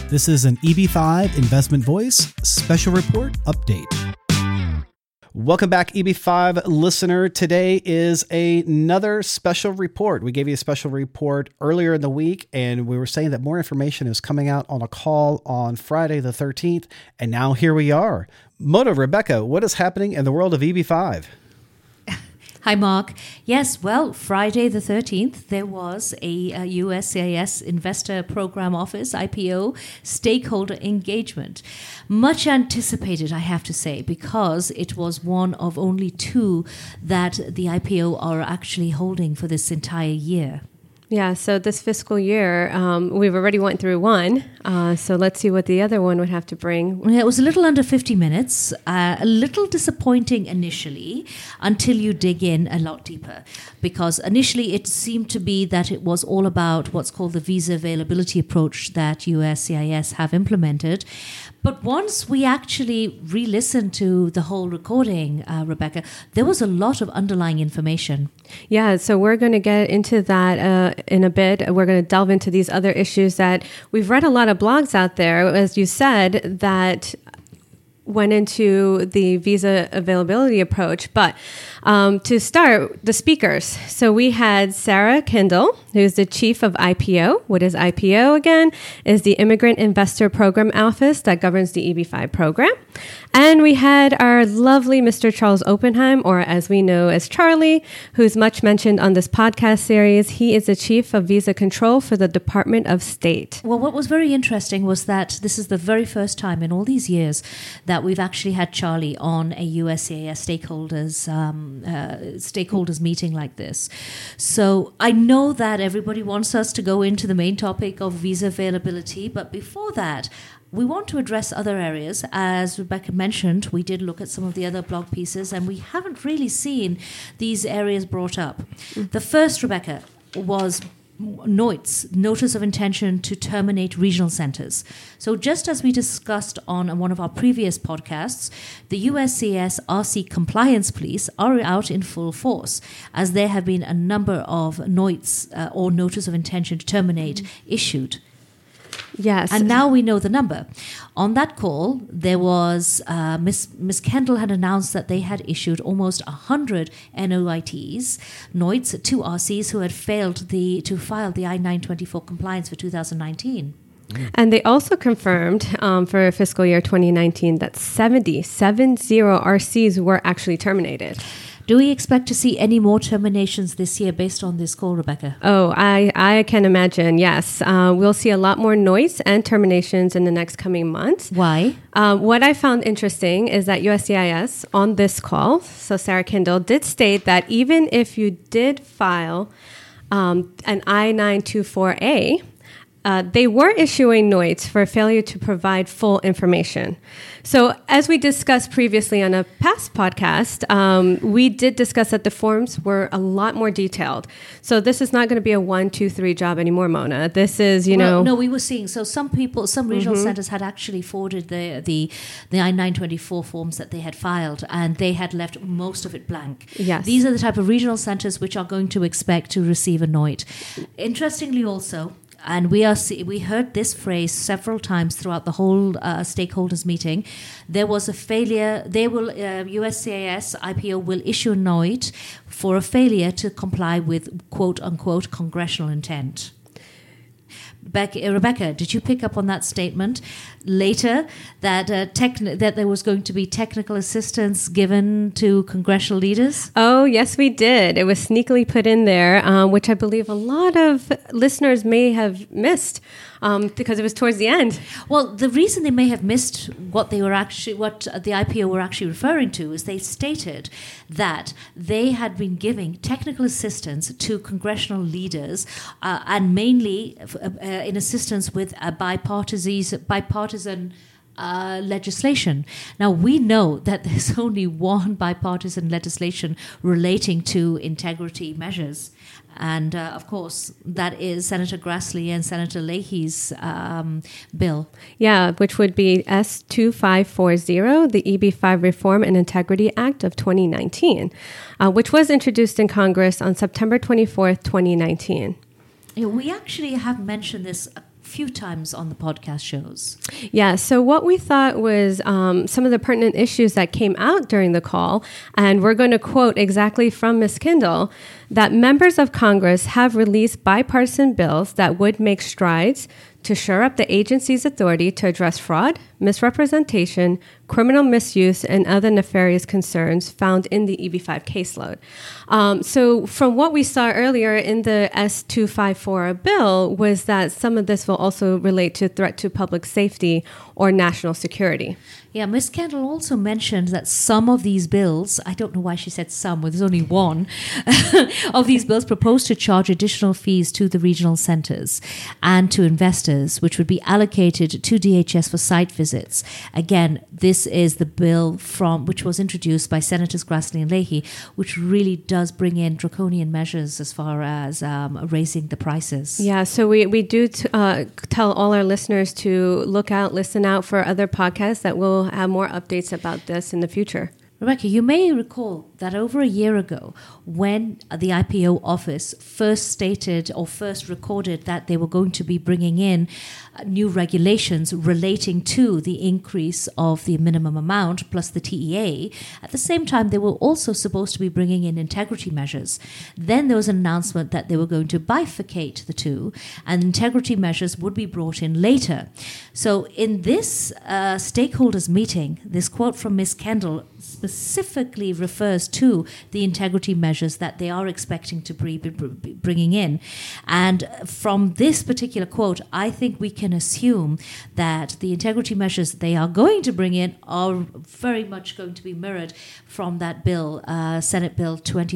This is an EB5 Investment Voice Special Report Update. Welcome back, EB5 listener. Today is another special report. We gave you a special report earlier in the week, and we were saying that more information is coming out on a call on Friday the 13th, and now here we are. Mona, Rebecca, what is happening in the world of EB5? Hi, Mark. Yes, well, Friday the 13th, there was a USCIS Investor Program Office, IPO, stakeholder engagement. Much anticipated, I have to say, because it was one of only two that the IPO are actually holding for this entire year. Yeah, so this fiscal year, we've already went through one. So let's see what the other one would have to bring. It was a little under 50 minutes, a little disappointing initially until you dig in a lot deeper. Because initially it seemed to be that it was all about what's called the visa availability approach that USCIS have implemented. But once we actually re-listened to the whole recording, Rebecca, there was a lot of underlying information. Yeah, so we're going to get into that in a bit. We're going to delve into these other issues that we've read a lot of blogs out there, as you said, that went into the visa availability approach. But to start, the speakers. So we had Sarah Kindle, who's the chief of IPO. What is IPO again? Is the Immigrant Investor Program Office that governs the EB5 program. And we had our lovely Mr. Charles Oppenheim, or as we know as Charlie, who's much mentioned on this podcast series. He is the chief of visa control for the Department of State. Well, what was very interesting was that this is the very first time in all these years that we've actually had Charlie on a USCIS stakeholders meeting like this. So I know that everybody wants us to go into the main topic of visa availability, but before that, we want to address other areas. As Rebecca mentioned, we did look at some of the other blog pieces, and we haven't really seen these areas brought up. The first, Rebecca, was NOIT's, Notice of Intention to Terminate Regional Centers. So just as we discussed on one of our previous podcasts, the USCIS RC Compliance Police are out in full force, as there have been a number of NOITs or Notice of Intention to Terminate issued. Yes. And now we know the number. On that call, there was Miss Kendall had announced that they had issued almost 100 NOITs, NOITs, to RCs who had failed to file the I-924 compliance for 2019. And they also confirmed for fiscal year 2019 that 70 RCs were actually terminated. Do we expect to see any more terminations this year based on this call, Rebecca? Oh, I can imagine, yes. We'll see a lot more noise and terminations in the next coming months. Why? What I found interesting is that USCIS on this call, so Sarah Kindle, did state that even if you did file an I-924A, they were issuing NOITs for failure to provide full information. So as we discussed previously on a past podcast, we did discuss that the forms were a lot more detailed. So this is not going to be a 1, 2, 3 job anymore, Mona. This is, No, we were seeing. So some regional centers had actually forwarded the I-924 forms that they had filed, and they had left most of it blank. Yes. These are the type of regional centers which are going to expect to receive a NOIT. Interestingly also, and we heard this phrase several times throughout the whole stakeholders meeting. There was a failure. USCIS IPO will issue a NOIT for a failure to comply with quote unquote congressional intent. Rebecca, did you pick up on that statement later that that there was going to be technical assistance given to congressional leaders? Oh, yes, we did. It was sneakily put in there, which I believe a lot of listeners may have missed because it was towards the end. Well, the reason they may have missed what the IPO were actually referring to is they stated that they had been giving technical assistance to congressional leaders and mainly in assistance with bipartisan legislation. Now, we know that there's only one bipartisan legislation relating to integrity measures. And, of course, that is Senator Grassley and Senator Leahy's bill. Yeah, which would be S2540, the EB5 Reform and Integrity Act of 2019, which was introduced in Congress on September 24th, 2019. We actually have mentioned this few times on the podcast shows. Yeah, so what we thought was some of the pertinent issues that came out during the call, and we're going to quote exactly from Ms. Kendall, that members of Congress have released bipartisan bills that would make strides to shore up the agency's authority to address fraud, misrepresentation, criminal misuse, and other nefarious concerns found in the EB5 caseload. So from what we saw earlier in the S254 bill was that some of this will also relate to threat to public safety or national security. Yeah, Ms. Kendall also mentioned that some of these bills, I don't know why she said some, well, there's only one, of these bills propose to charge additional fees to the regional centres and to investors, which would be allocated to DHS for site visits. Again, this is the bill which was introduced by Senators Grassley and Leahy, which really does bring in draconian measures as far as raising the prices. Yeah, so we do tell all our listeners to look out, listen out for other podcasts that will have more updates about this in the future. Rebecca, you may recall that over a year ago, when the IPO office first stated or first recorded that they were going to be bringing in new regulations relating to the increase of the minimum amount plus the TEA, at the same time, they were also supposed to be bringing in integrity measures. Then there was an announcement that they were going to bifurcate the two, and integrity measures would be brought in later. So in this stakeholders meeting, this quote from Ms. Kendall specifically refers to the integrity measures that they are expecting to be bringing in. And from this particular quote, I think we can assume that the integrity measures they are going to bring in are very much going to be mirrored from that bill, Senate Bill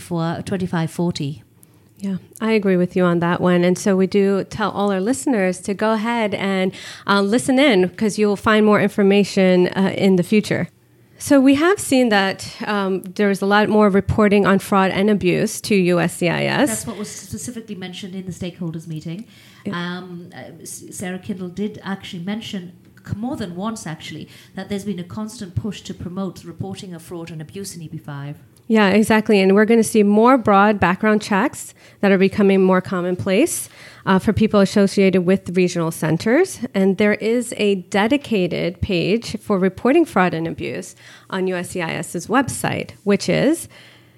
2540. Yeah, I agree with you on that one. And so we do tell all our listeners to go ahead and listen in, because you'll find more information in the future. So we have seen that there's a lot more reporting on fraud and abuse to USCIS. That's what was specifically mentioned in the stakeholders meeting. Yeah. Sarah Kendall did actually mention more than once, actually, that there's been a constant push to promote reporting of fraud and abuse in EB5. Yeah, exactly. And we're going to see more broad background checks that are becoming more commonplace for people associated with regional centers. And there is a dedicated page for reporting fraud and abuse on USCIS's website, which is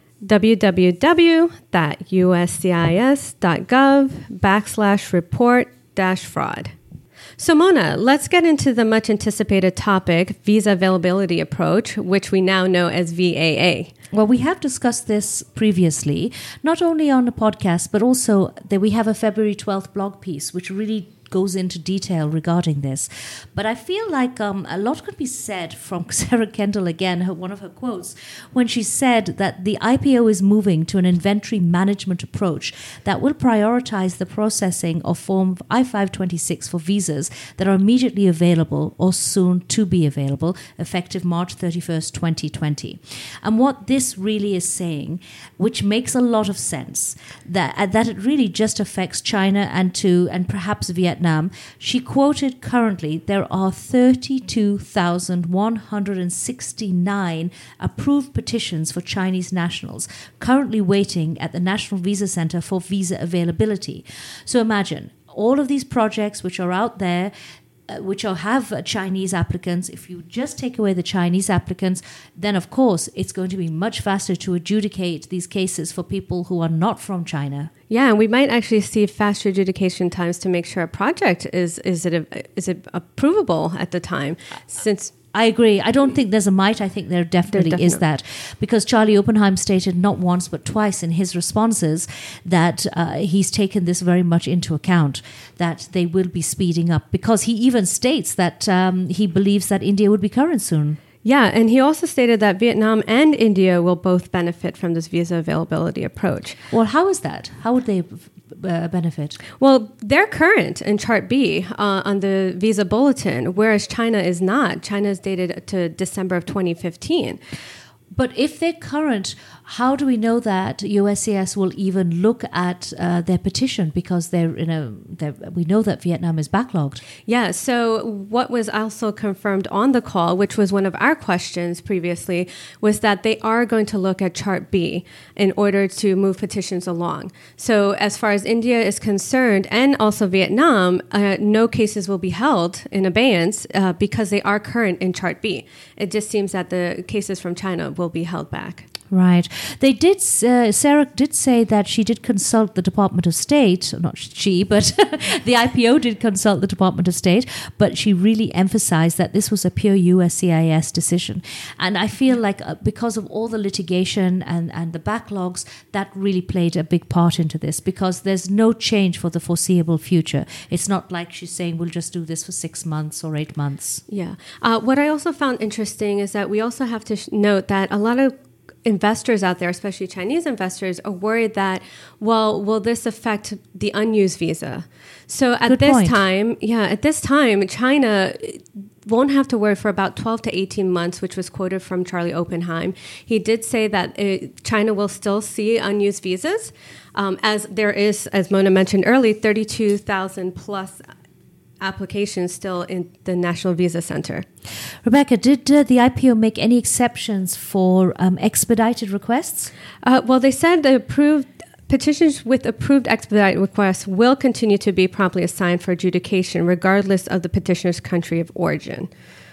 www.uscis.gov/report-fraud. So Mona, let's get into the much anticipated topic, visa availability approach, which we now know as VAA. Well, we have discussed this previously, not only on the podcast, but also that we have a February 12th blog piece, which really goes into detail regarding this. But I feel like a lot could be said from Sarah Kendall again, one of her quotes, when she said that the IPO is moving to an inventory management approach that will prioritize the processing of Form I-526 for visas that are immediately available or soon to be available, effective March 31st, 2020. And what this really is saying, which makes a lot of sense, that it really just affects China and perhaps Vietnam. She quoted, currently there are 32,169 approved petitions for Chinese nationals currently waiting at the National Visa Center for visa availability. So imagine all of these projects which are out there, which have Chinese applicants. If you just take away the Chinese applicants, then of course it's going to be much faster to adjudicate these cases for people who are not from China. Yeah, and we might actually see faster adjudication times to make sure a project is approvable at the time. Since I agree. I don't think there's a might. I think there definitely is that. Because Charlie Oppenheim stated not once but twice in his responses that he's taken this very much into account, that they will be speeding up. Because he even states that he believes that India would be current soon. Yeah, and he also stated that Vietnam and India will both benefit from this visa availability approach. Well, how is that? How would they benefit? Well, they're current in Chart B on the visa bulletin, whereas China is not. China is dated to December of 2015. But if they're current, how do we know that USCIS will even look at their petition, because we know that Vietnam is backlogged? Yeah, so what was also confirmed on the call, which was one of our questions previously, was that they are going to look at Chart B in order to move petitions along. So as far as India is concerned, and also Vietnam, no cases will be held in abeyance because they are current in Chart B. It just seems that the cases from China will be held back. Right. They did. Sarah did say that she did consult the Department of State. Not she, but the IPO did consult the Department of State. But she really emphasized that this was a pure USCIS decision. And I feel like because of all the litigation and the backlogs, that really played a big part into this, because there's no change for the foreseeable future. It's not like she's saying we'll just do this for 6 months or 8 months. Yeah. What I also found interesting is that we also have to note that a lot of investors out there, especially Chinese investors, are worried that, well, will this affect the unused visa? So at this time, China won't have to worry for about 12 to 18 months, which was quoted from Charlie Oppenheim. He did say that China will still see unused visas, as there is, as Mona mentioned earlier, 32,000 plus applications still in the National Visa Center. Rebecca, did the IPO make any exceptions for expedited requests? Well, they said the petitions with approved expedited requests will continue to be promptly assigned for adjudication, regardless of the petitioner's country of origin.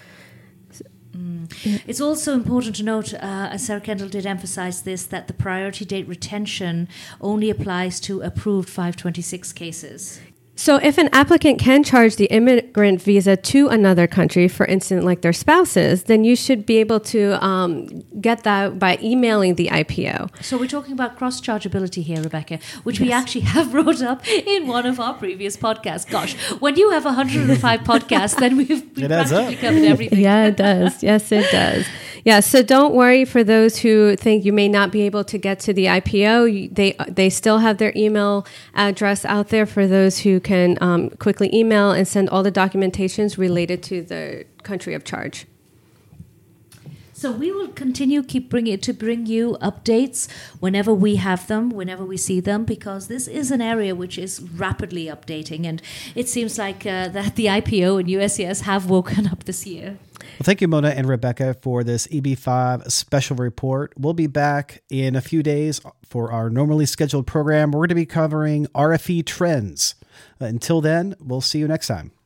It's also important to note, as Sarah Kendall did emphasize this, that the priority date retention only applies to approved 526 cases. So if an applicant can charge the immigrant visa to another country, for instance, like their spouses, then you should be able to get that by emailing the IPO. So we're talking about cross-chargeability here, Rebecca, which we actually have brought up in one of our previous podcasts. Gosh, when you have 105 podcasts, then we've practically covered everything. Yeah, it does. Yes, it does. Yeah, so don't worry for those who think you may not be able to get to the IPO. They still have their email address out there for those who can quickly email and send all the documentations related to the country of charge. So we will continue bring you updates whenever we have them, whenever we see them, because this is an area which is rapidly updating, and it seems like that the IPO and USCIS have woken up this year. Well, thank you, Mona and Rebecca, for this EB5 special report. We'll be back in a few days for our normally scheduled program. We're going to be covering RFE trends. Until then, we'll see you next time.